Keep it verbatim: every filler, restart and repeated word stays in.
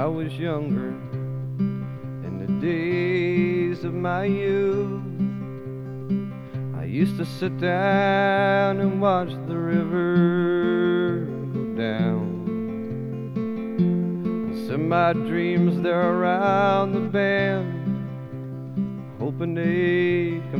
was younger, in the days of my youth, I used to sit down and watch the river go down, and send my dreams there around the bend, hoping they'd come